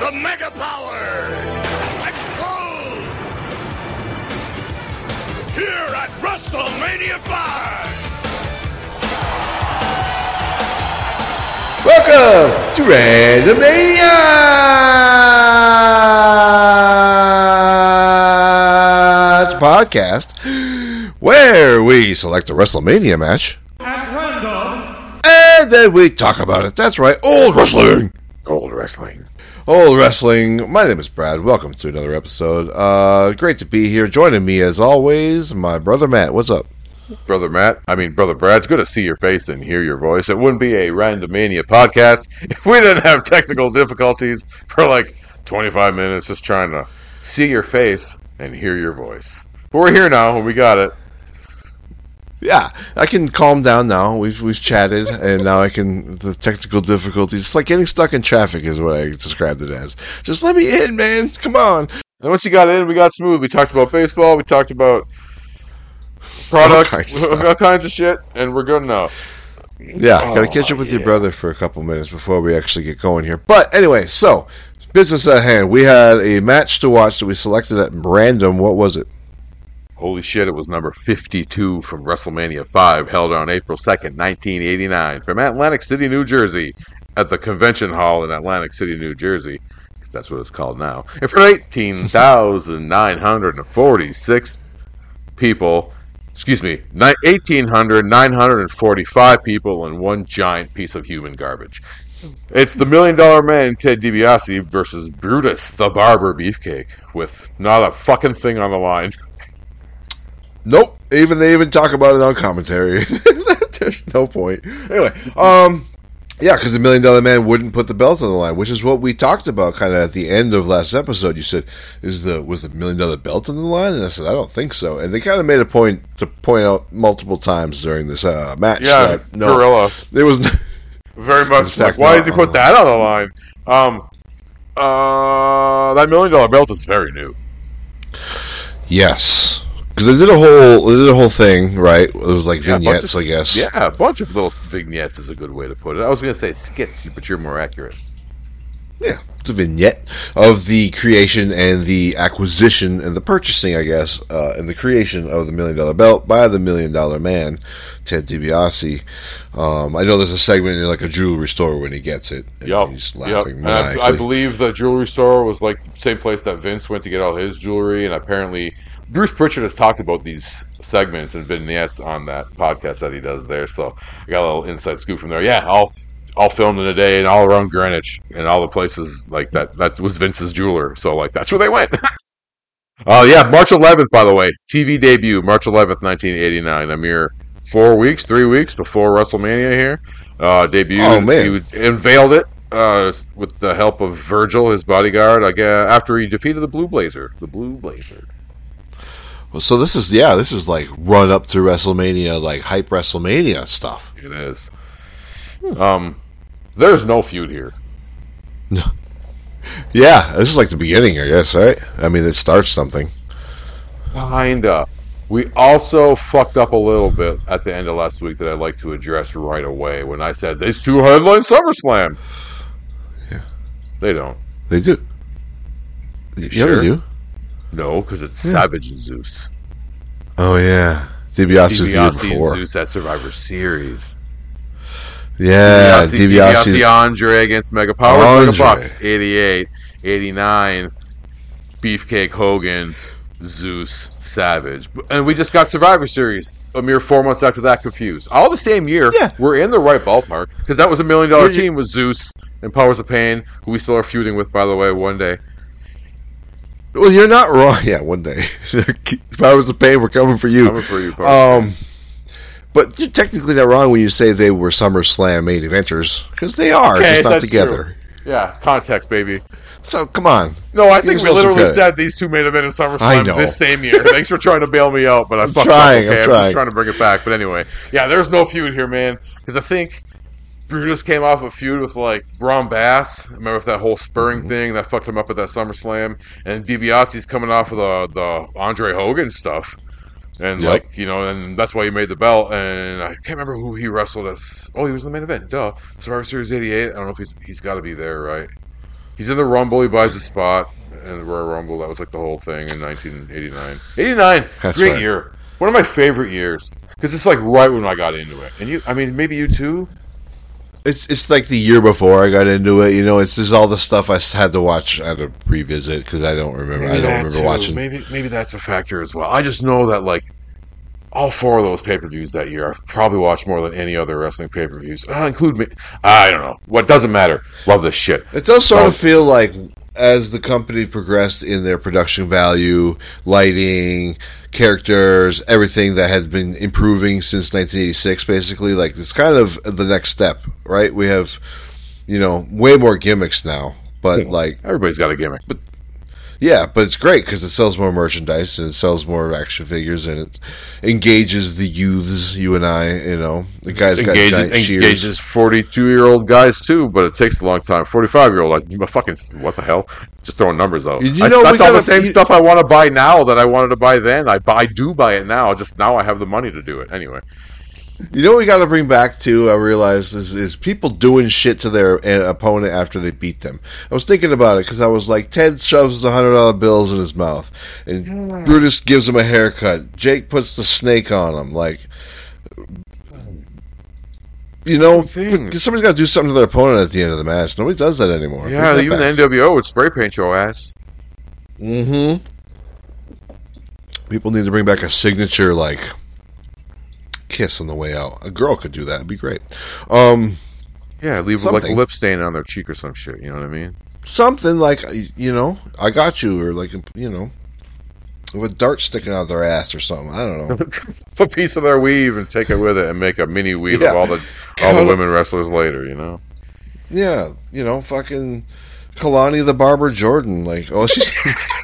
The Mega Power explode here at WrestleMania 5. Welcome to Randomania podcast, where we select a WrestleMania match At random. and then we talk about it. That's right, old wrestling. Old wrestling. Old wrestling. My name is Brad. Welcome to another episode. Great to be here. Joining me as always, my brother Matt. What's up? Brother Brad, it's good to see your face and hear your voice. It wouldn't be a Randomania podcast if we didn't have technical difficulties for like 25 minutes just trying to see your face and hear your voice. But we're here now, and we got it. Yeah, I can calm down now. We've chatted, and now I can. The technical difficulties. It's like getting stuck in traffic, is what I described it as. Just let me in, man. Come on. And once you got in, we got smooth. We talked about baseball. We talked about product, all kinds of shit, and we're good now. Yeah, gotta catch up with your brother for a couple minutes before we actually get going here. But anyway, so business at hand. We had a match to watch that we selected at random. What was it? Holy shit, it was number 52 from WrestleMania 5, held on April 2nd, 1989, from Atlantic City, New Jersey, at the Convention Hall in Atlantic City, New Jersey, because that's what it's called now. And for 18,946 people, 1,800,945 people and one giant piece of human garbage. It's the $1 Million Man, Ted DiBiase, versus Brutus the Barber Beefcake, with not a fucking thing on the line. Nope. They even talk about it on commentary. There's no point. Anyway, yeah, because the $1 Million Man wouldn't put the belt on the line, which is what we talked about kind of at the end of last episode. You said, was the $1 Million belt on the line? And I said, I don't think so. And they kind of made a point to point out multiple times during this match. Yeah, that, no, Gorilla. It was very much fact, like, why no, did he put that on the line? That $1 Million belt is very new. Yes. Because they did a whole thing, right? It was like vignettes, I guess. Yeah, a bunch of little vignettes is a good way to put it. I was going to say skits, but you're more accurate. Yeah, it's a vignette of the creation and the acquisition and the purchasing, I guess, and the creation of the $1 Million belt by the $1 Million Man, Ted DiBiase. I know there's a segment in like a jewelry store when he gets it. And he's laughing maniacally. I believe the jewelry store was like the same place that Vince went to get all his jewelry, and apparently Bruce Pritchard has talked about these segments and vignettes on that podcast that he does there, so I got a little inside scoop from there. Yeah, all filmed in a day and all around Greenwich and all the places like that. That was Vince's jeweler, so like that's where they went. Yeah, March 11th, by the way, TV debut, March 11th, 1989. A mere 3 weeks before WrestleMania here. Debuted. Oh, man. He unveiled it with the help of Virgil, his bodyguard, after he defeated the Blue Blazer. The Blue Blazer. Well, so this is like run up to WrestleMania, like hype WrestleMania stuff. It is. There's no feud here. No. Yeah, this is like the beginning, I guess, right? I mean, it starts something. Kinda. We also fucked up a little bit at the end of last week that I'd like to address right away when I said these two headline SummerSlam. Yeah. They don't. They do. You yeah, sure? they do. No, because it's Savage and Zeus. Oh, yeah. DiBiase's the year before. and Zeus at Survivor Series. Yeah, DiBiase Andre against Mega Power, Mega Bucks, 88, 89, Beefcake Hogan, Zeus, Savage. And we just got Survivor Series a mere 4 months after that, confused. All the same year, yeah. We're in the right ballpark, because that was $1 million team with Zeus and Powers of Pain, who we still are feuding with, by the way, one day. Well, you're not wrong. Yeah, one day. Powers of Pain, we're coming for you. Coming for you, but you're technically not wrong when you say they were SummerSlam main eventers, because they are, just not together. True. Yeah, context, baby. So, come on. No, I think we literally said these two main event in SummerSlam this same year. Thanks for trying to bail me out, but I'm fucked up. Okay? I'm just trying to bring it back. But anyway, yeah, there's no feud here, man, because I think Brutus came off a feud with, like, Braun Bass. Remember that whole spurring thing that fucked him up at that SummerSlam? And DiBiase's coming off of the Andre Hogan stuff. And, like, you know, and that's why he made the belt. And I can't remember who he wrestled as. Oh, he was in the main event. Duh. Survivor Series 88. I don't know if he's got to be there, right? He's in the Rumble. He buys a spot in the Royal Rumble. That was like the whole thing in 1989. 89, That's great right. year. One of my favorite years because it's like right when I got into it. And you, I mean, maybe you too. It's like the year before I got into it. You know, it's just all the stuff I had to watch. I had to revisit because I don't remember. I don't remember watching. Maybe that's a factor as well. I just know that like all 4 of those pay-per-views that year, I've probably watched more than any other wrestling pay-per-views. Include me. I don't know. What doesn't matter. Love this shit. It does sort of feel like as the company progressed in their production value, lighting, characters, everything that had been improving since 1986, basically, like it's kind of the next step, right? We have, you know, way more gimmicks now, but like Everybody's got a gimmick. yeah, but it's great because it sells more merchandise and it sells more action figures and it engages the youths, you and I, you know. The guys got giant shears. Engages 42-year-old guys too, but it takes a long time. 45-year-old, like fucking what the hell? Just throwing numbers out. You know, that's all the same stuff I want to buy now that I wanted to buy then. I do buy it now. Just now I have the money to do it anyway. You know what we got to bring back to, I realize, is people doing shit to their opponent after they beat them. I was thinking about it because I was like, Ted shoves $100 bills in his mouth, and Brutus gives him a haircut. Jake puts the snake on him. Like, you know, somebody's got to do something to their opponent at the end of the match. Nobody does that anymore. Yeah, even the NWO would spray paint your ass. Mm-hmm. People need to bring back a signature, like, kiss on the way out. A girl could do that. It'd be great. Yeah, leave like a lip stain on their cheek or some shit. You know what I mean? Something like, you know, I got you, or like, you know, with a dart sticking out of their ass or something. I don't know. A piece of their weave and take it with it and make a mini weave of all the women wrestlers later. You know? Yeah, you know, fucking Kalani the Barber Jordan. Like, oh, she's.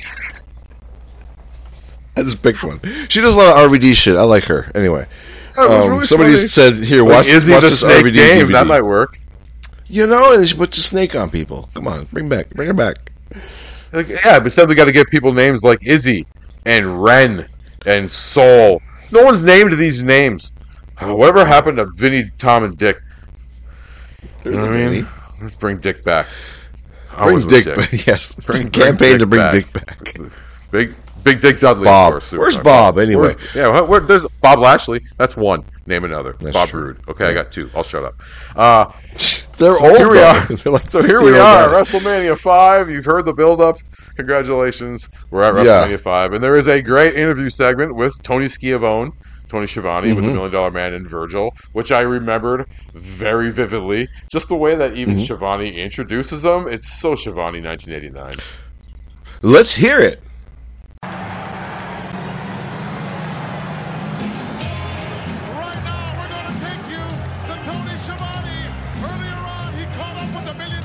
I just picked one. She does a lot of RVD shit. I like her. Anyway. Really somebody funny. said, "Here, watch this Snake RVD game. DVD." That might work. You know, and she puts a snake on people. Come on, bring her back. Like, yeah, but instead we got to give people names like Izzy and Ren and Soul. No one's named these names. Whatever happened to Vinny, Tom, and Dick? There's You know a what I mean? Vinny. Let's bring Dick back. Bring Dick back. Yes, Bring campaign Dick to bring back. Dick back. Big Dick Dudley. Bob. Of course, Where's superstar. Bob anyway? There's Bob Lashley. That's one. Name another. That's Bob true. Roode. Okay, I got 2. I'll shut up. They're old. Here we though. are. They're like So here we 50-year-old are, guys. WrestleMania 5. You've heard the build-up. Congratulations. We're at WrestleMania 5. And there is a great interview segment with Tony Schiavone, Tony Schiavone, with the $1 Million Man and Virgil, which I remembered very vividly. Just the way that even Schiavone introduces them. It's so Schiavone 1989. Let's hear it. Right now, we're going to take you to Tony Schiavone. Earlier on, he caught up with the $1 Million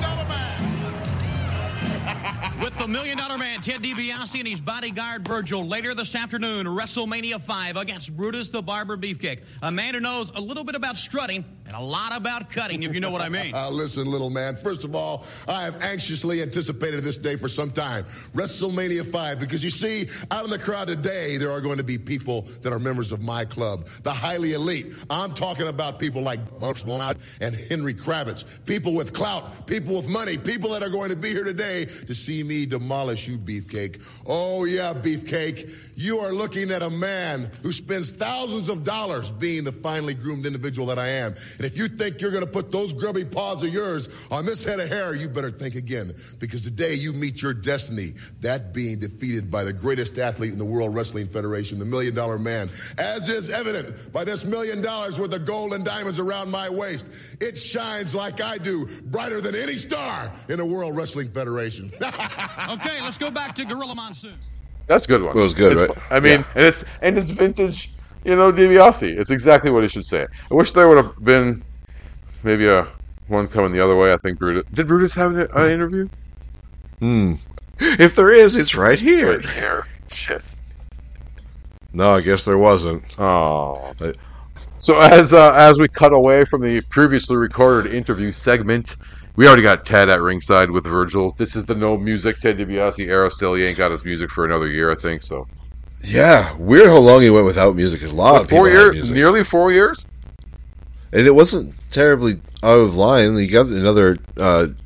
Man. With the $1 Million Man, Ted DiBiase, and his bodyguard Virgil. Later this afternoon, WrestleMania 5 against Brutus the Barber Beefcake. A man who knows a little bit about strutting and a lot about cutting, if you know what I mean. Listen, little man. First of all, I have anxiously anticipated this day for some time. WrestleMania 5, because you see, out in the crowd today, there are going to be people that are members of my club, the highly elite. I'm talking about people like Mark and Henry Kravitz, people with clout, people with money, people that are going to be here today to see me demolish you, Beefcake. Oh, yeah, Beefcake. You are looking at a man who spends thousands of dollars being the finely groomed individual that I am. And if you think you're going to put those grubby paws of yours on this head of hair, you better think again. Because today you meet your destiny, that being defeated by the greatest athlete in the World Wrestling Federation, the $1 Million Man. As is evident by this $1 million worth of gold and diamonds around my waist. It shines like I do, brighter than any star in the World Wrestling Federation. Okay, let's go back to Gorilla Monsoon. That's a good one. It was good, It's- right? I mean, Yeah. and it's vintage, you know, DiBiase. It's exactly what he should say. I wish there would have been maybe one coming the other way. I think Brutus. Did Brutus have an interview? If there is, it's right here. Right here. Shit. No, I guess there wasn't. Oh. But- So as we cut away from the previously recorded interview segment, we already got Ted at ringside with Virgil. This is the no music Ted DiBiase era still. He ain't got his music for another year, I think. So Yeah, weird how long he went without music. 'Cause a lot of people 4 had years, music. nearly 4 years. And it wasn't terribly out of line. He got another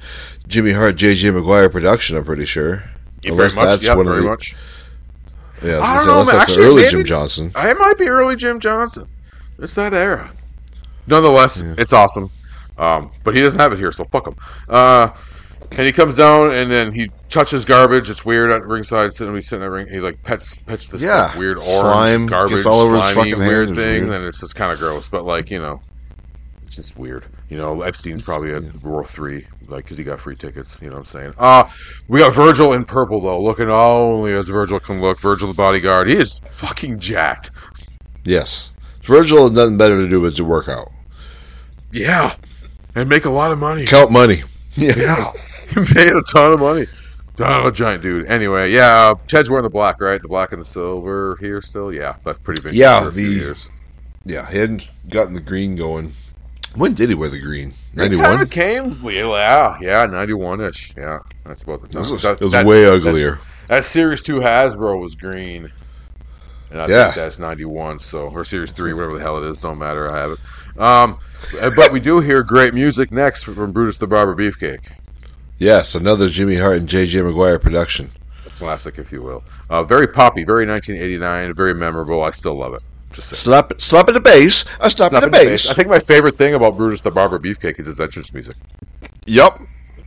Jimmy Hart, J.J. Maguire production, I'm pretty sure. Yeah, very much. Yeah, very much. Yeah, I don't know, unless man. that's Actually, early maybe, Jim Johnson. It might be early Jim Johnson. It's that era. Nonetheless, it's awesome. But he doesn't have it here, so fuck him. And he comes down and then he touches garbage. It's weird at ringside. He's sitting at ring. He like pets this like, weird orange slime garbage, gets all over his slimy, fucking weird hands. thing. Weird. And it's just kind of gross. But like it's just weird. Epstein's probably at Row 3, like because he got free tickets. You know what I'm saying? We got Virgil in purple though, looking only as Virgil can look. Virgil the bodyguard. He is fucking jacked. Yes, Virgil had nothing better to do but to work out. Yeah, and make a lot of money. Count money. Yeah. He made a ton of money. Oh, giant dude. Anyway, yeah, Ted's wearing the black, right? The black and the silver here still? Yeah, that's pretty vintage for a few years. Yeah, he hadn't gotten the green going. When did he wear the green? 91? It kind of came, yeah, 91-ish. Yeah, that's about the time. It was way uglier. That Series 2 Hasbro was green. And I think that's 91, or Series 3, whatever the hell it is, don't matter, I have it. But we do hear great music next from Brutus the Barber Beefcake. Yes, another Jimmy Hart and J.J. Maguire production. A classic, if you will. Very poppy, very 1989, very memorable. I still love it. Just slap at the bass. Slap at the bass. I think my favorite thing about Brutus the Barber Beefcake is his entrance music. Yup,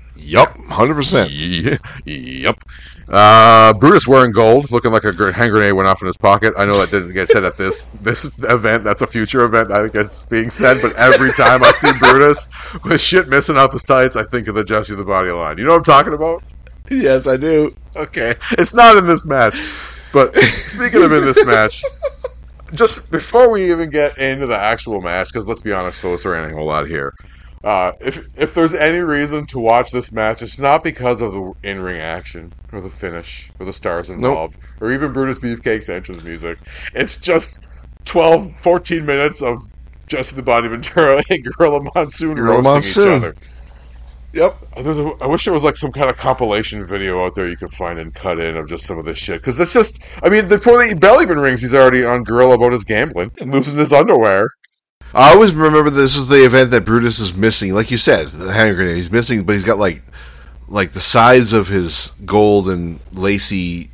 100%. Yep. Brutus wearing gold, looking like a hand grenade went off in his pocket. I know that didn't get said at this event. That's a future event, I think it's being said. But every time I see Brutus with shit missing off his tights, I think of the Jesse the Body line. You know what I'm talking about? Yes, I do. Okay. It's not in this match. But speaking of in this match, just before we even get into the actual match, because let's be honest, folks, there ain't a whole lot here. If there's any reason to watch this match, it's not because of the in-ring action or the finish or the stars involved or even Brutus Beefcake's entrance music. It's just 14 minutes of Jesse the Body Ventura and Gorilla Monsoon roasting each other. Yep. I wish there was like some kind of compilation video out there you could find and cut in of just some of this shit. Because it's just, before the bell even rings, he's already on Gorilla about his gambling and losing his underwear. I always remember this is the event that Brutus is missing. Like you said, the hand grenade. He's missing, but he's got like the sides of his gold and lacy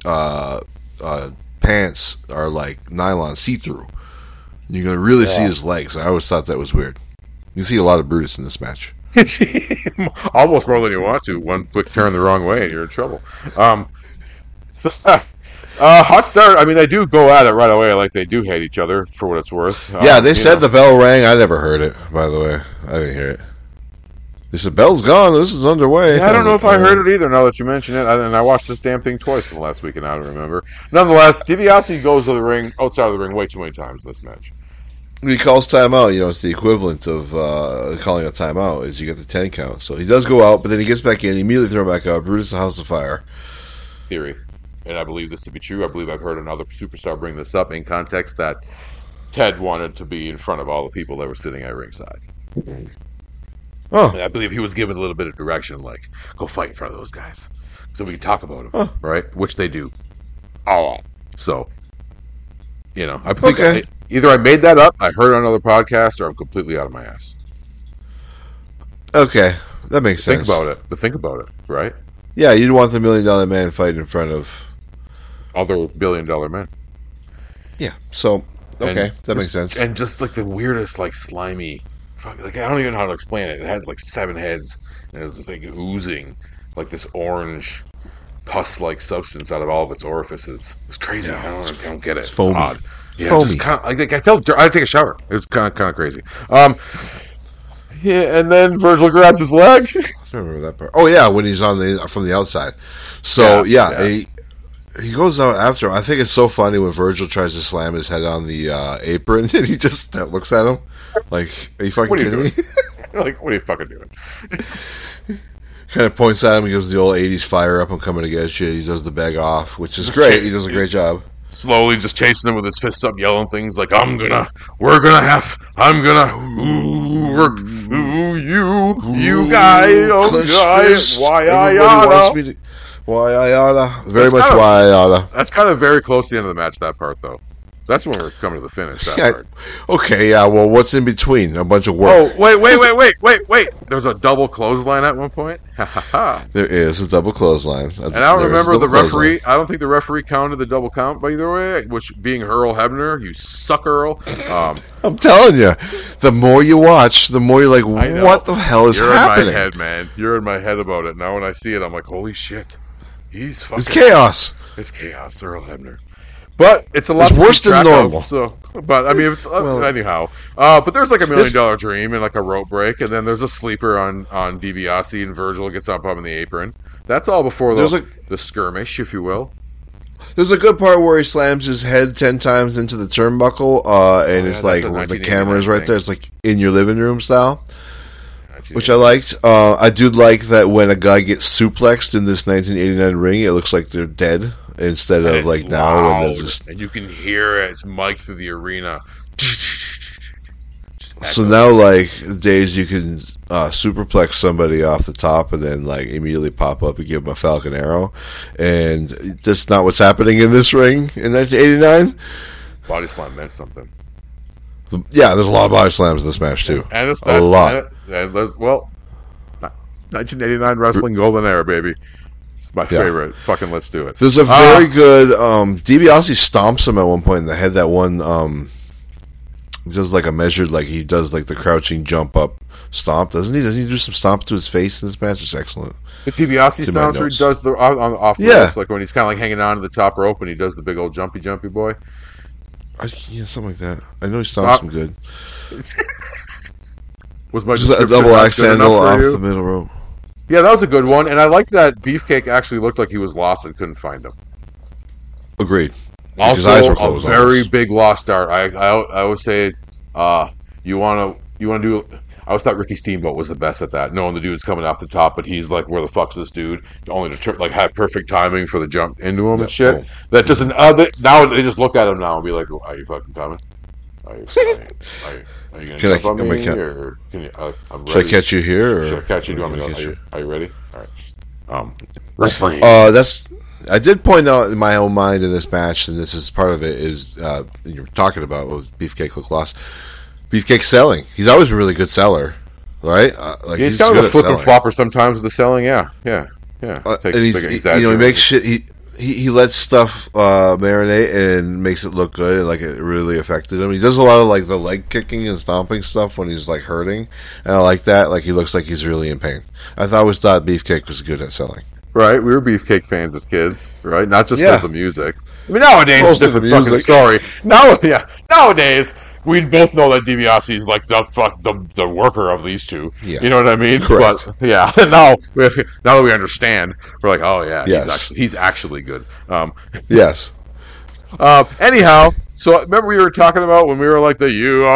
pants are like nylon see-through. You're going to really see his legs. I always thought that was weird. You see a lot of Brutus in this match. Almost more than you want to. One quick turn the wrong way and you're in trouble. Hot start. They do go at it right away. Like they do hate each other for what it's worth. Yeah, they said the bell rang. I never heard it. By the way, I didn't hear it. They said bell's gone. This is underway. Yeah, I don't know if I heard it either. Now that you mention it, and I watched this damn thing twice in the last week, and I don't remember. Nonetheless, DiBiase goes to the ring, outside of the ring, way too many times in this match. He calls timeout. It's the equivalent of calling a timeout. Is you get the 10 count. So he does go out, but then he gets back in. He immediately throws back out. Brutus the House of Fire. Theory. And I believe this to be true. I believe I've heard another superstar bring this up in context that Ted wanted to be in front of all the people that were sitting at ringside. Oh. And I believe he was given a little bit of direction, like, go fight in front of those guys. So we can talk about them, right? Which they do. Oh. So, I think either I made that up, I heard it on another podcast, or I'm completely out of my ass. Okay. That makes sense. Think about it, right? Yeah, you'd want the $1 Million Man fight in front of other $1 billion men. Yeah. So that makes sense. And just like the weirdest, like slimy, like I don't even know how to explain it. It had like 7 heads, and it was just like oozing like this orange pus-like substance out of all of its orifices. It's crazy. Yeah, I don't get it. It's foamy. Odd. Yeah, foamy. Just kind of like I felt. I had to take a shower. It was kind of crazy. Yeah, and then Virgil grabs his leg. I remember that part. Oh yeah, when he's from the outside. So he goes out after him. I think it's so funny when Virgil tries to slam his head on the apron, and he just looks at him like, "Are you fucking kidding me?" Like, what are you fucking doing? Kind of points at him. He gives the old '80s fire up. I'm coming to get you. He does the beg off, which is great. He does a great job. Slowly just chasing him with his fists up, yelling things like, I'm gonna, you guy, why I oughta. Very much why I oughta. That's kind of very close to the end of the match, that part, though. That's when we're coming to the finish. That Yeah, part. okay, yeah. Well, what's in between? A bunch of work. Oh, wait. There's a double clothesline at one point. Ha ha ha. There is a double clothesline, And I don't remember the referee. I don't think the referee counted the double count by either way, which being Earl Hebner, you suck, Earl. I'm telling you, the more you watch, the more you're like, I know. what the hell is You're happening? in my head, man. You're in my head about it. Now when I see it, I'm like, holy shit. He's fucking... It's chaos. It's chaos, Earl Hebner. But it's a lot It's worse to keep than track normal. Of, so, but I mean, Well, anyhow. But there's like a $1 million dream and like a rope break, and then there's a sleeper on DiBiase, and Virgil gets up in the apron. That's all before the skirmish, if you will. There's a good part where he slams his head 10 times into the turnbuckle, and it's like that's a the camera is right thing. there. It's like in your living room style, which I liked. I do like that when a guy gets suplexed in this 1989 ring, it looks like they're dead instead And of it's like now when loud, they're just. and you can hear it. It's mic'd through the arena. So now, like days, you can superplex somebody off the top and then like immediately pop up and give them a Falcon Arrow, and that's not what's happening in this ring in 1989. Body slam meant something. Yeah, there's a lot of body slams in this match too. And it's A lot. And there's, well, 1989 wrestling golden era, baby. It's my favorite. Fucking let's do it. There's a very good DiBiase stomps him at one point in the head. That one he does like a measured, like he does like the crouching jump up stomp, doesn't he? Doesn't he do some stomp to his face in this match? It's excellent. The DiBiase It's in my sounds where he notes. does the off the Yeah. ropes, like when he's kind of like hanging on to the top rope and he does the big old jumpy boy. Yeah, something like that. I know he stomps him good. Was my Just a description double not axe good handle enough for off you? the middle rope. Yeah, that was a good one, and I liked that Beefcake actually looked like he was lost and couldn't find him. Agreed. His Also, eyes were a closed very almost. big lost art. I always say, you want to do. I always thought Ricky Steamboat was the best at that, knowing the dude's coming off the top, but he's like, where the fuck's this dude? Only to like have perfect timing for the jump into him and shit. boom. That just now they just look at him now and be like, are you fucking coming? Are you gonna Can I- jump on am I me, ca- or can you? I'm Should I ready. catch you here? Or Should I catch you? Do you want me to go? Are you ready? All right. Wrestling. That's. I did point out in my own mind in this match, and this is part of it, is you were talking about was Beefcake look lost. Beefcake selling. He's always been a really good seller, right? Like he's kind of good a at flip and selling. flopper sometimes with the selling. Yeah. And he makes shit. He lets stuff marinate and makes it look good, and like it really affected him. He does a lot of like the leg kicking and stomping stuff when he's like hurting, and I like that. Like he looks like he's really in pain. I always thought Beefcake was good at selling. Right, we were Beefcake fans as kids, right? Not just Yeah. because of the music. I mean, nowadays it's a Most of the different fucking music. story. Nowadays we both know that DiBiase is like the worker of these two. Yeah. You know what I mean? Correct. But yeah, now that we understand, we're like, oh yeah, Yes. he's actually good. Yes. Anyhow, so remember we were talking about when we were like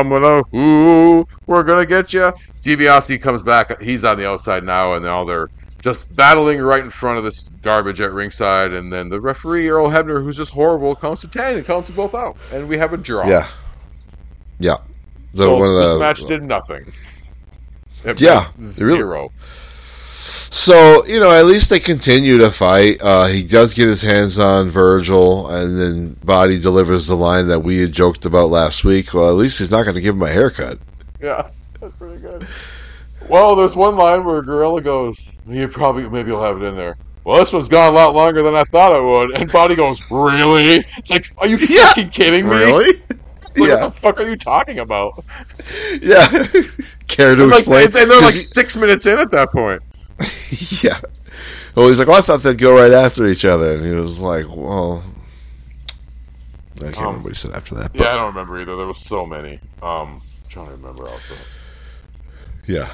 we're gonna get you. DiBiase comes back. He's on the outside now, and now they're just battling right in front of this garbage at ringside. And then the referee Earl Hebner, who's just horrible, counts to 10 and counts them both out, and we have a draw. Yeah. Yeah. This match did nothing. It Yeah, meant it really- zero. So, at least they continue to fight. He does get his hands on Virgil, and then Body delivers the line that we had joked about last week. Well, at least he's not going to give him a haircut. Yeah, that's pretty good. Well, there's one line where Gorilla goes, maybe he'll have it in there. Well, this one's gone a lot longer than I thought it would. And Body goes, really? Like, are you fucking kidding me? Really? Like, Yeah. what the fuck are you talking about? Yeah. Care to explain? And they're like 6 minutes in at that point. Yeah. Well, he's like, I thought they'd go right after each other. And he was like, well, I can't remember what he said after that. But Yeah, I don't remember either. There was so many. I'm trying to remember also. yeah.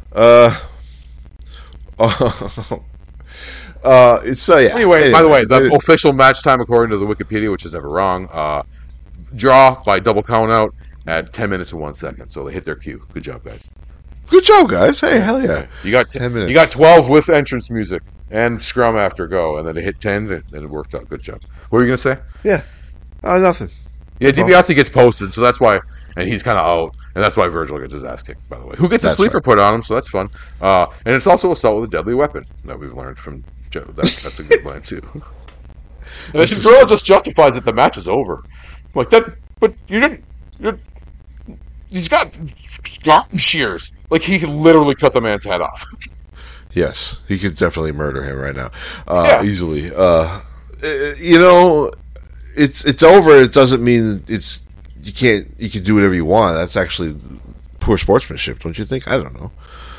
Yeah. Anyway, by the way, the official match time according to the Wikipedia, which is never wrong, draw by double count out at 10 minutes and 1 second. So they hit their cue. Good job, guys. Good job, guys. Hey, hell yeah. You got 10 minutes. You got 12 with entrance music and scrum after go, and then they hit 10, and it worked out. Good job. What were you gonna say? Yeah. Nothing. Yeah, DiBiase gets posted, so that's why, and he's kind of out, and that's why Virgil gets his ass kicked. By the way, who gets a That's sleeper right. put on him? So that's fun. And it's also assault with a deadly weapon that we've learned from Joe. That's a good line too. And then Gorilla just justifies that the match is over. Like but he's got garden shears. Like, he could literally cut the man's head off. Yes, he could definitely murder him right now, easily. It's over. It doesn't mean you can do whatever you want. That's actually poor sportsmanship, don't you think? I don't know.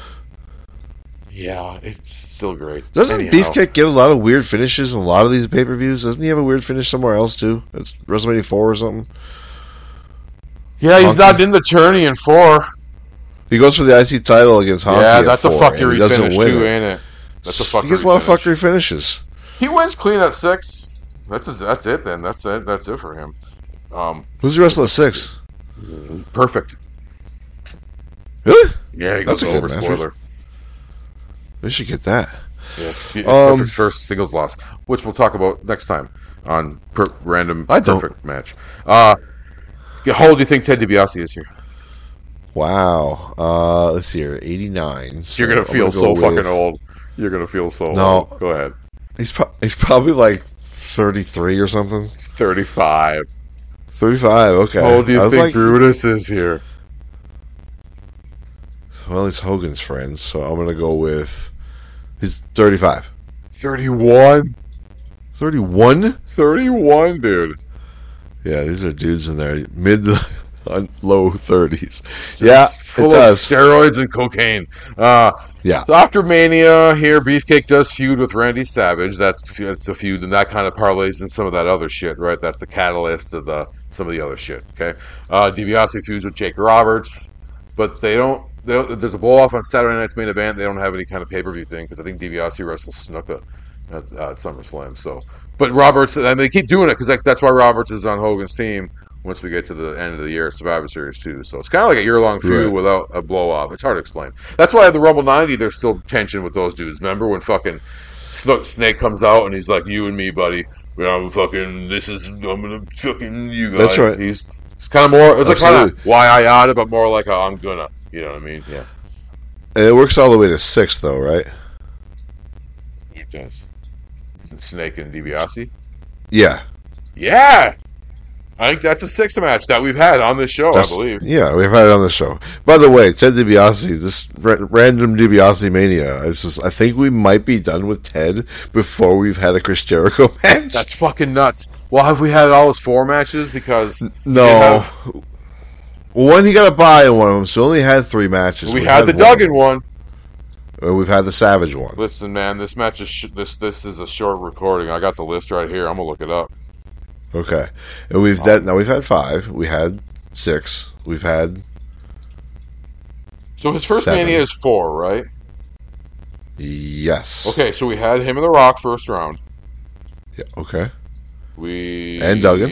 Yeah, it's still great. Doesn't Beefcake get a lot of weird finishes in a lot of these pay-per-views? Doesn't he have a weird finish somewhere else, too? It's WrestleMania 4 or something? Yeah, he's not in the tourney in 4. He goes for the IC title against Honky. Yeah, that's at 4, a fuckery finish, too, ain't it? That's a fuckery He gets a lot of fuckery finishes. He wins clean at 6. That's it, then. That's it for him. Who's the wrestler at 6? Perfect. Really? Yeah, he goes over spoiler. They should get that. Yeah, Perfect's first singles loss, which we'll talk about next time on random Perfect match. How old do you think Ted DiBiase is here? Wow. Let's see here. 89. So you're going to feel so fucking old. You're going to feel so old. Go ahead. He's probably like 33 or something. He's 35. 35, okay. How old do you think Brutus is here? Well, he's Hogan's friend, so I'm going to go with... He's 35. 31? 31? 31, dude. Yeah, these are dudes in their mid to low 30s. Just yeah, full it does. Of steroids and cocaine. Yeah. So after Mania, here, Beefcake does feud with Randy Savage. That's a feud, and that kind of parlays in some of that other shit, right? That's the catalyst of some of the other shit, okay? DiBiase feuds with Jake Roberts, but they don't. There's a blow-off on Saturday night's main event. They don't have any kind of pay-per-view thing because I think DiBiase wrestles Snuka at SummerSlam. So, but Roberts, and they keep doing it because that's why Roberts is on Hogan's team once we get to the end of the year at Survivor Series 2. So it's kind of like a year-long feud without a blow-off. It's hard to explain. That's why at the Rumble 90, there's still tension with those dudes. Remember when fucking Snake comes out and he's like, "You and me, buddy. I'm gonna fucking you guys." That's right. It's kind of more. It's like kind of why I oughta, but more like I'm gonna. You know what I mean? Yeah. And it works all the way to 6, though, right? It does. Snake and DiBiase? Yeah. Yeah! I think that's a 6 match that we've had on this show, I believe. Yeah, we've had it on the show. By the way, Ted DiBiase, this random DiBiase mania, I think we might be done with Ted before we've had a Chris Jericho match. That's fucking nuts. Well, have we had all those 4 matches? Because... No. One, he got a bye in one of them, so only had 3 matches. We had the Duggan one. And we've had the Savage one. Listen, man, this match is this is a short recording. I got the list right here. I'm gonna look it up. Okay, and we've had 5. We had 6. We've had. So his first 7. Mania is 4, right? Yes. Okay, so we had him in The Rock first round. Yeah. Okay. And Duggan.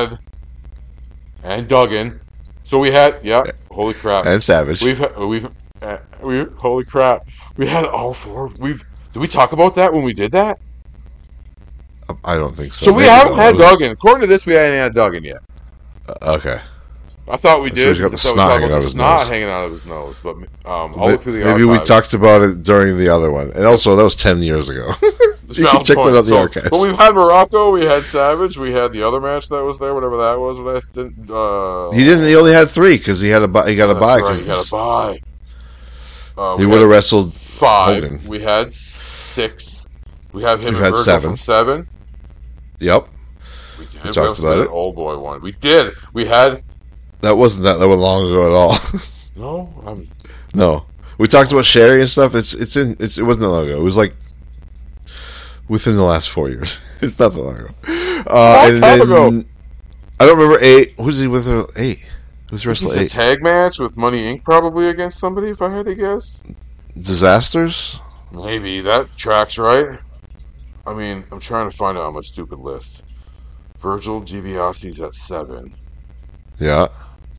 And Duggan. So we had, holy crap. And Savage. Holy crap. We had all 4. Did we talk about that when we did that? I don't think so. So we haven't had Duggan. According to this, we haven't had Duggan yet. Okay. I thought we did. He's got the snot hanging out of his nose. But I'll look through the maybe archives. we talked about it during the other one. And also, that was 10 years ago. You can check that out in the archives. But we've had Morocco, we had Savage, we had the other match that was there, whatever that was. He didn't. He only had 3 because he got a bye. Right, he got a bye. He would have wrestled 5. Hogan. We had 6. We have him. We've had 7. From 7. Yep. We did. We talked about it. An old boy one. We did. We had. That wasn't that long ago at all. No. No. We talked about Sherry and stuff. It wasn't that long ago. It was like within the last 4 years. It's not that long ago. Long time ago. I don't remember 8. Who's he with? 8. Who's wrestling 8? A tag match with Money Inc. probably against somebody, if I had to guess. Disasters? Maybe that tracks, right? I mean, I'm trying to find it on my stupid list. Virgil DiBiase's at 7. Yeah.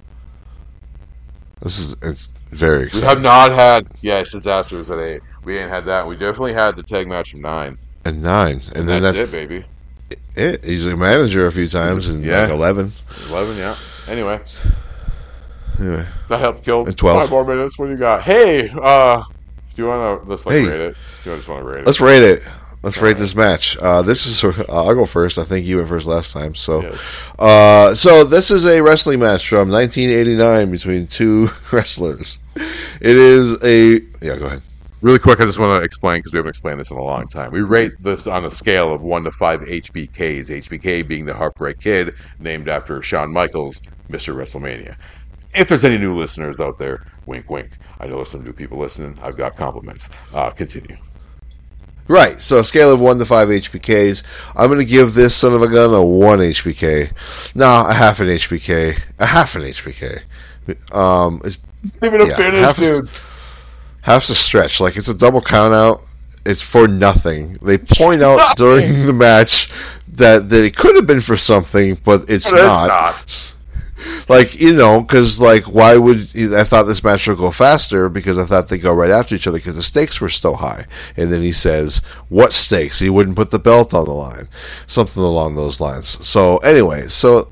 It's very exciting. We have not had, Disasters at 8. We ain't had that. We definitely had the tag match from 9. And 9. And then that's it, baby. He's a manager a few times and like 11. 11, yeah. Anyway. That helped kill 12. 5 more minutes. What do you got? Hey, do you want to, let's rate it? Do you just want to rate it? Let's rate it. Let's rate this match. This is I'll go first. I think you went first last time. So, Yes. so this is a wrestling match from 1989 between two wrestlers. It is a go ahead. Really quick, I just want to explain, because we haven't explained this in a long time. We rate this on a scale of 1 to 5 HBKs. HBK being the Heartbreak Kid, named after Shawn Michaels, Mr. WrestleMania. If there's any new listeners out there, wink, wink. I know there's some new people listening. I've got compliments. Continue. Right, so a scale of 1 to 5 HBKs. I'm going to give this son of a gun a 1 HBK. No, a half an HBK. A half an HBK. It's Even a finish, dude. Half's a stretch. Like, it's a double count out. It's for nothing. They point out during the match that it could have been for something, but it's not. Like, because, like, why would... I thought this match would go faster because I thought they'd go right after each other because the stakes were so high. And then he says, what stakes? He wouldn't put the belt on the line. Something along those lines. So, anyway. So,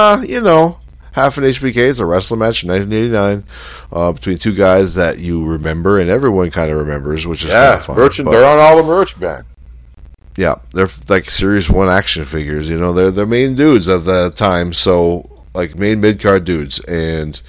half an HBK is a wrestling match in 1989 between two guys that you remember and everyone kind of remembers, which is kind of fun. They're on all the merch, man. Yeah, they're like Series 1 action figures. They're main dudes at the time, so like main mid-card dudes. And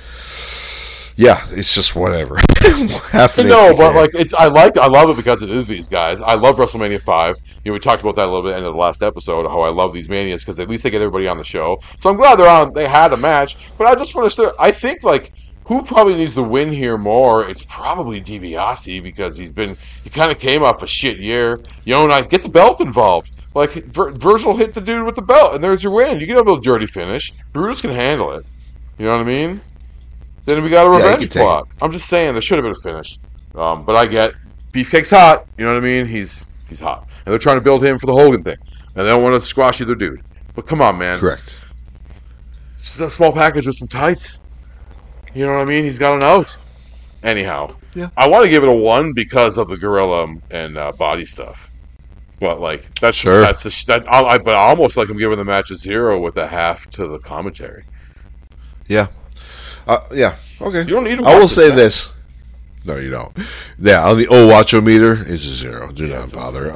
yeah, it's just whatever. Half an HBK. But like I love it because it is these guys. I love WrestleMania 5. We talked about that a little bit at the end of the last episode, how I love these manias because at least they get everybody on the show. So I'm glad they had a match. But I just want to start. I think like who probably needs to win here more? It's probably DiBiase because he kind of came off a shit year. And I get the belt involved. Like Virgil hit the dude with the belt, and there's your win. You can have a little dirty finish. Brutus can handle it. You know what I mean? Then we got a revenge plot. I'm just saying there should have been a finish. But I get Beefcake's hot. You know what I mean? He's hot, and they're trying to build him for the Hogan thing, and they don't want to squash either dude. But come on, man. Correct. Just a small package with some tights. You know what I mean? He's got an out. Anyhow, yeah. I want to give it a 1 because of the gorilla and body stuff. But like that's sure. But I almost like I'm giving the match a 0 with a half to the commentary. Yeah. Yeah. Okay. You don't need to. I will say this. No, you don't. Yeah, on the Watcho meter is a 0. Do not bother.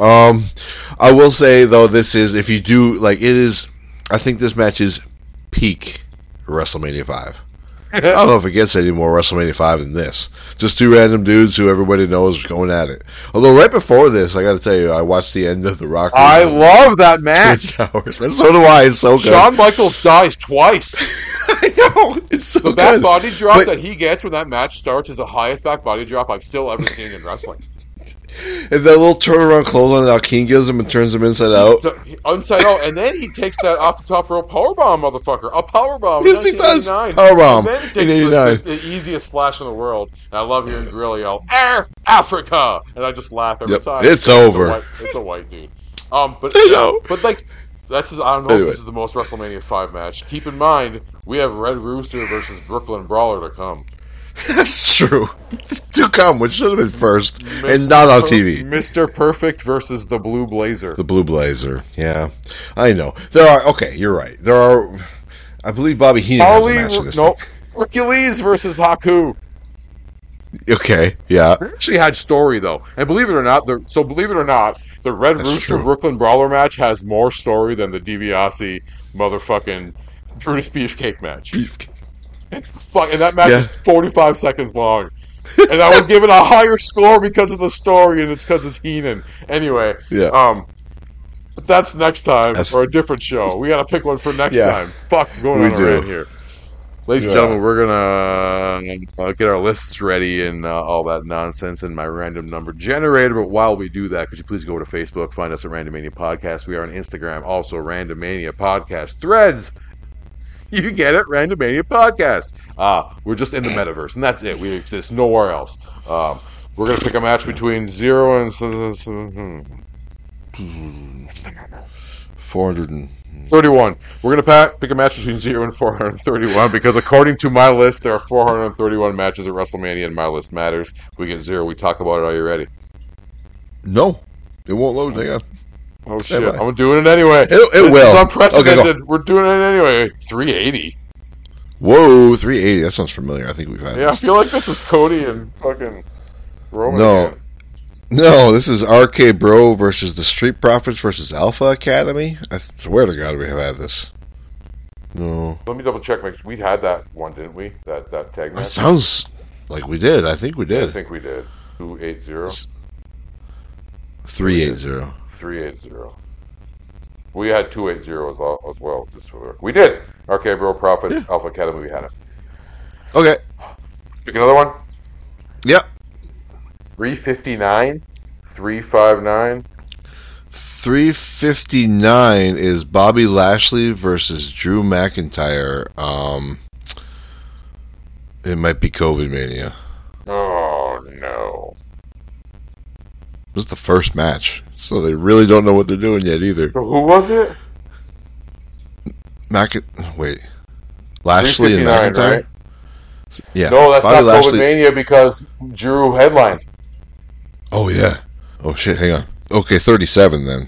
I will say though, this is if you do like it is. I think this match is peak WrestleMania 5. I don't know if it gets any more WrestleMania 5 than this. Just two random dudes who everybody knows going at it. Although right before this, I got to tell you, I watched the end of the Rock. I love that match. Hours. So do I. It's so good. Shawn Michaels dies twice. I know. It's so good. The back body drop that he gets when that match starts is the highest back body drop I've still ever seen in wrestling. And that little turnaround clothesline that Akeem gives him and turns him inside out. Inside out, and then he takes that off the top rope powerbomb, motherfucker. A powerbomb. Yes, he does. Powerbomb. And then he takes the easiest splash in the world. And I love hearing Gorilla yell, Air Africa! And I just laugh every time. It's over. It's a white dude. But like, I don't know if this is the most WrestleMania 5 match. Keep in mind, we have Red Rooster versus Brooklyn Brawler to come. That's true. To come, which should have been first, and not on TV. Mr. Perfect versus the Blue Blazer. The Blue Blazer, yeah. I know. There are, okay, you're right. There are, I believe Bobby Heenan has a match in this thing. Hercules versus Haku. Okay, yeah. They actually had story, though. And believe it or not, the Red Rooster Brooklyn Brawler match has more story than the DiBiase motherfucking Brutus Beefcake match. And that match is 45 seconds long. And I would give it a higher score because of the story, and it's because it's Heenan. Anyway, but that's next time or a different show. We got to pick one for next time. Fuck, we're going on a rant here. Ladies and gentlemen, we're going to get our lists ready and all that nonsense and my random number generator. But while we do that, could you please go to Facebook, find us at Random Mania Podcast. We are on Instagram, also Random Mania Podcast. Threads. You get it, Random Mania Podcast. We're just in the metaverse, and that's it. We exist nowhere else. We're going to pick a match between 0 and 431. We're going to pick a match between 0 and 431 because according to my list, there are 431 matches at WrestleMania, and my list matters. We get 0. We talk about it. Are you ready? No. It won't load. Hang on. Oh, shit. I'm doing it anyway. It will. It's unprecedented. Okay, we're doing it anyway. 380. Whoa, 380. That sounds familiar. I think we've had I feel like this is Cody and fucking Roman. No. No, this is RK Bro versus the Street Profits versus Alpha Academy. I swear to God we have had this. No. Let me double check. We had that one, didn't we? That tag match? That sounds like we did. I think we did. I think we did. 280? 380. 380. We had 280 as well. Just for the record. We did. RK Bro Profits, Alpha Academy, we had it. Okay. Pick another one. Yep. 359, 359. 359 is Bobby Lashley versus Drew McIntyre. It might be COVID Mania. Oh, no. This is the first match, so they really don't know what they're doing yet either. So who was it? Lashley and McIntyre? Right? Yeah. No, that's Bobby not Lashley. COVID Mania because Drew headlined. Oh, yeah. Oh, shit, hang on. Okay, 37 then.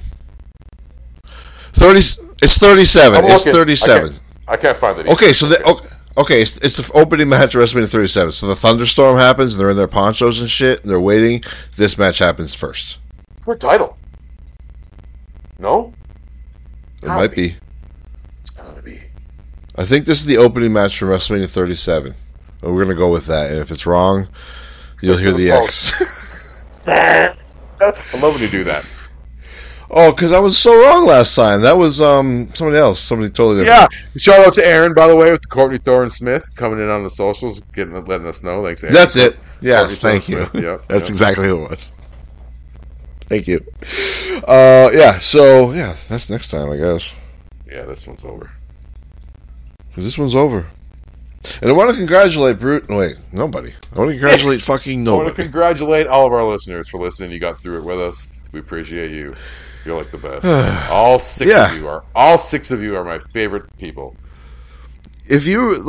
It's 37. It's 37. I can't find it. Okay, so it's the opening match of WrestleMania 37. So the thunderstorm happens, and they're in their ponchos and shit, and they're waiting. This match happens first. For a title. No? It might be. It's gotta be. I think this is the opening match from WrestleMania 37. And we're going to go with that. And if it's wrong, you'll hear the X. I love when you do that. Oh, because I was so wrong last time. That was somebody else. Somebody totally different. Yeah. Shout out to Aaron, by the way, with Courtney Thorne Smith coming in on the socials, letting us know. Thanks, Aaron. That's it. Yes, Courtney thank you. Thorne Smith. Yep, That's yep. exactly who it was. Thank you. Yeah, so, yeah, that's next time, I guess. Yeah, this one's over. Because this one's over. And I want to congratulate nobody. I want to congratulate fucking I want to nobody. congratulate all of our listeners for listening. You got through it with us. We appreciate you. You're like the best. All six of you are my favorite people. If you,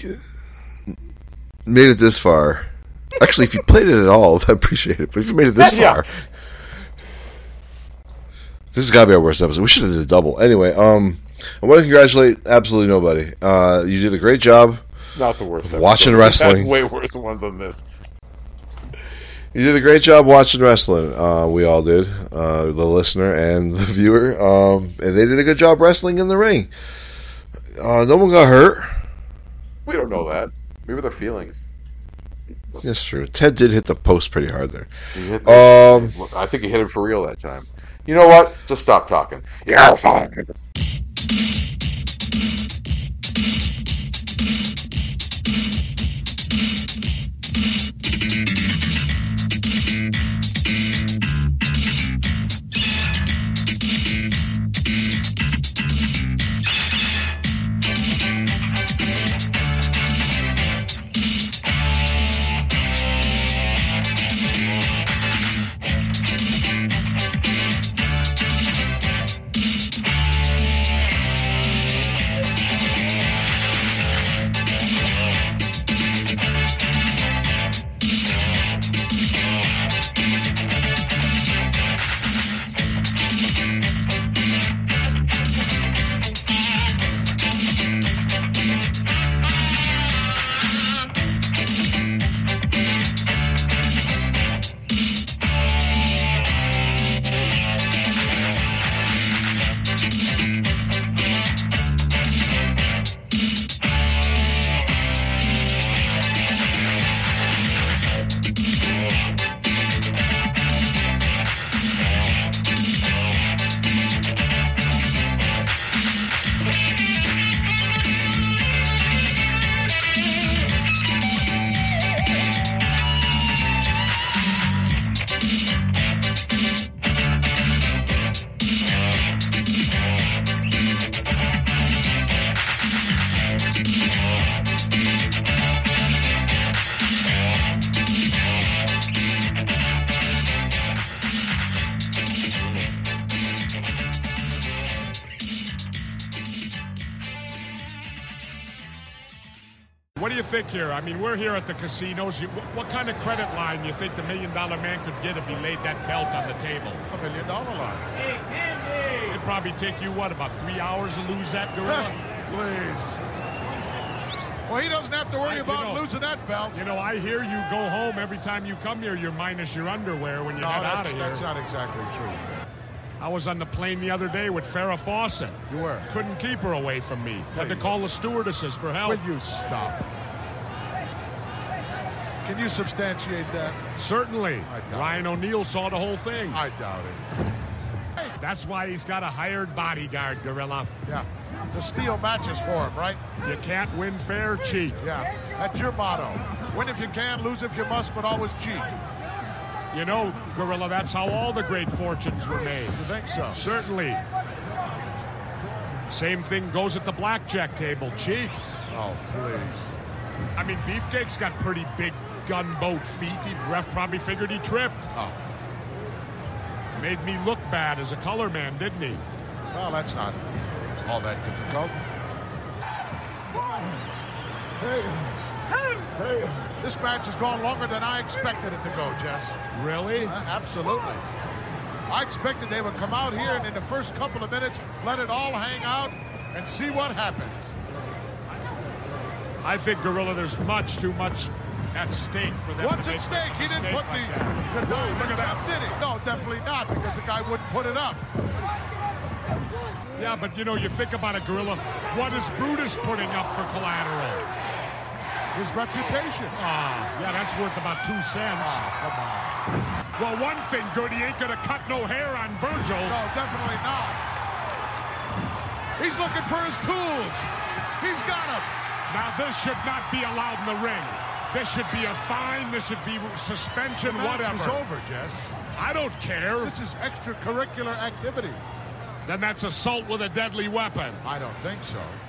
made it this far, actually, if you played it at all, I appreciate it. But if you made it this far, this has got to be our worst episode. We should have did a double. Anyway, I want to congratulate absolutely nobody. You did a great job. It's not the worst. Watching wrestling. Way worse ones than this. You did a great job watching wrestling. We all did. The listener and the viewer. And they did a good job wrestling in the ring. No one got hurt. We don't know that. Maybe their feelings. That's true. Ted did hit the post pretty hard there. I think he hit him for real that time. You know what? Just stop talking. Yeah, fine. What do you think here? I mean, we're here at the casinos. What kind of credit line do you think the $1 Million Man could get if he laid that belt on the table? $1 million line. Hey, Candy! It'd probably take you, about 3 hours to lose that gorilla? Please. Well, he doesn't have to worry about losing that belt. You know, I hear you go home every time you come here. You're minus your underwear when you head out of here. That's not exactly true. I was on the plane the other day with Farrah Fawcett. You were? Couldn't keep her away from me. Had to call the stewardesses for help. Will you stop? Can you substantiate that? Certainly. doubt Ryan O'Neal saw the whole thing. I doubt it. That's why he's got a hired bodyguard, Gorilla. Yeah, to steal matches for him, right? If you can't win fair, cheat. Yeah, that's your motto. Win if you can, lose if you must, but always cheat. You know, Gorilla, that's how all the great fortunes were made. You think so? Certainly. Same thing goes at the blackjack table. Cheat. Oh, please. I mean, Beefcake's got pretty big gunboat feet. The ref probably figured he tripped. Oh. Made me look bad as a color man, didn't he? Well, that's not all that difficult. Hey. This match has gone longer than I expected it to go, Jess. Really? Absolutely. I expected they would come out here and in the first couple of minutes let it all hang out and see what happens. I think, Gorilla, there's much too much at stake for them. What's at stake? He didn't put the diamonds up, did he? No, definitely not, because the guy wouldn't put it up. Yeah, but, you know, you think about it, Gorilla. What is Brutus putting up for collateral? His reputation. Yeah, that's worth about 2 cents. Come on. Well, one thing, good, he ain't gonna cut no hair on Virgil. No, definitely not. He's looking for his tools. He's got them. Now, this should not be allowed in the ring. This should be a fine. This should be suspension, whatever. It's over, Jess. I don't care. This is extracurricular activity. Then that's assault with a deadly weapon. I don't think so.